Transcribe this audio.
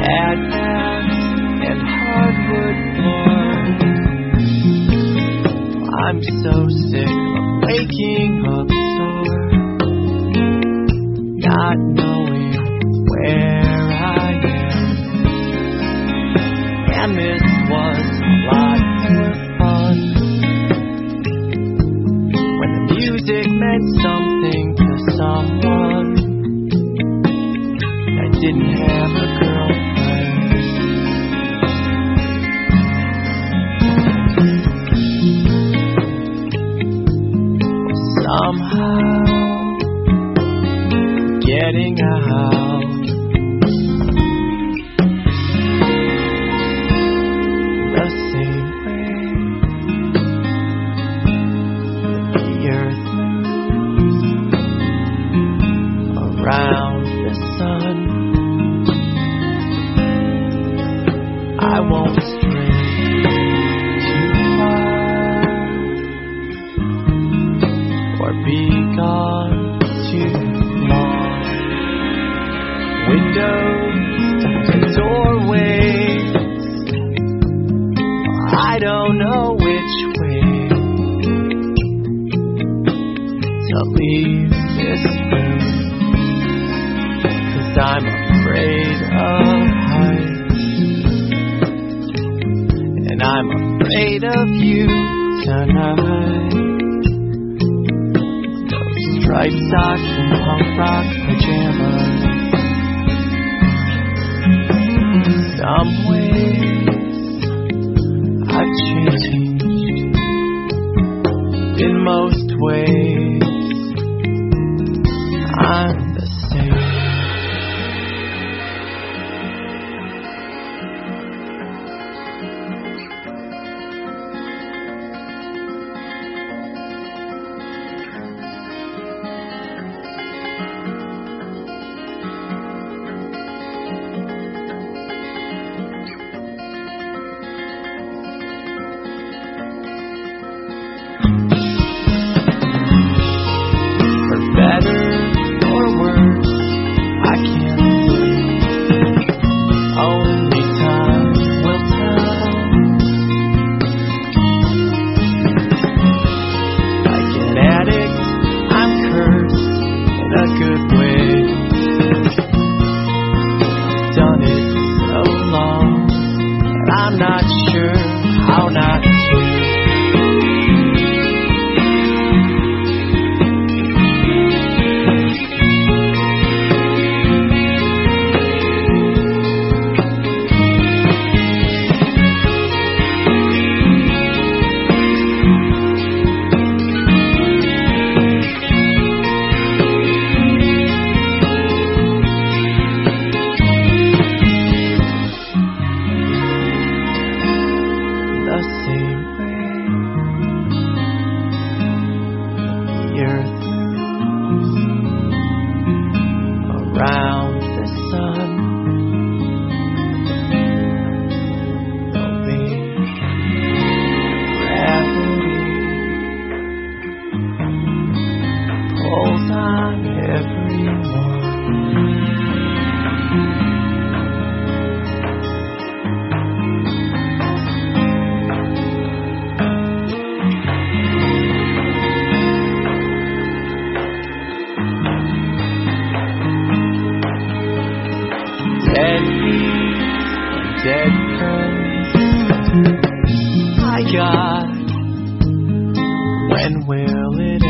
bad paths and hardwood floors. I'm so sick of waking up sore, not knowing where I am. And this was a lot more fun when the music meant something to someone that didn't have a girlfriend. Somehow getting out the same way the earth moves around the sun. I won't stray too far or be gone too long. Windows to doorways, I don't know which way to leave this room, 'cause I'm afraid of heights, and I'm afraid of you tonight. Those striped socks and punk rock pajamas, some ways I've changed, in most ways I'm the same. For better or worse, I can't say. Only time will tell. Like an addict, I'm cursed in a good way. I've done it so long, and I'm not sure how not to. The same way the earth moves around the sun, obey gravity, pulls on everyone. Dead beat, dead friends I got. When will it end?